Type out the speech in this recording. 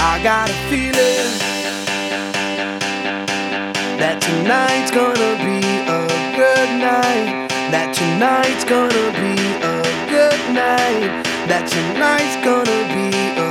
I got a feeling that tonight's gonna be a good night. That tonight's gonna be a good night. That tonight's gonna be a